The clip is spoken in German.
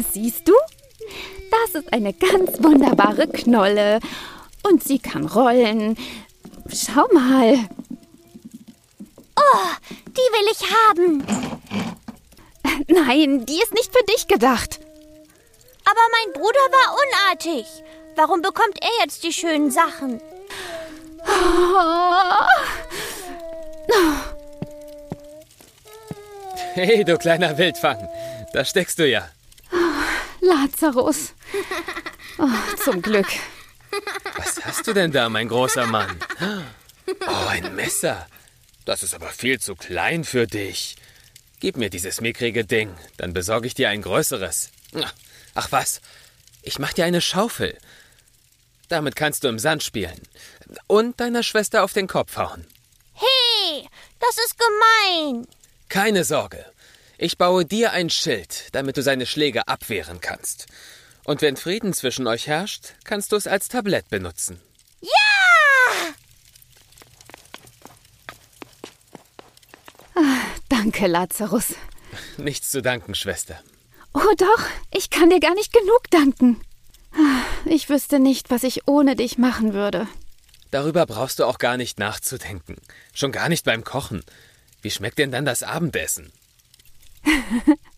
Siehst du? Das ist eine ganz wunderbare Knolle. Und sie kann rollen. Schau mal. Oh, die will ich haben. Nein, die ist nicht für dich gedacht. Aber mein Bruder war unartig. Warum bekommt er jetzt die schönen Sachen? Hey, du kleiner Wildfang. Da steckst du ja. Lazarus. Oh, zum Glück. Was hast du denn da, mein großer Mann? Oh, ein Messer. Das ist aber viel zu klein für dich. Gib mir dieses mickrige Ding, dann besorge ich dir ein größeres. Ach was, ich mach dir eine Schaufel. Damit kannst du im Sand spielen und deiner Schwester auf den Kopf hauen. Hey, das ist gemein. Keine Sorge, ich baue dir ein Schild, damit du seine Schläge abwehren kannst. Und wenn Frieden zwischen euch herrscht, kannst du es als Tablett benutzen. Ja! Danke, Lazarus. Nichts zu danken, Schwester. Oh doch, ich kann dir gar nicht genug danken. Ich wüsste nicht, was ich ohne dich machen würde. Darüber brauchst du auch gar nicht nachzudenken. Schon gar nicht beim Kochen. Wie schmeckt denn dann das Abendessen?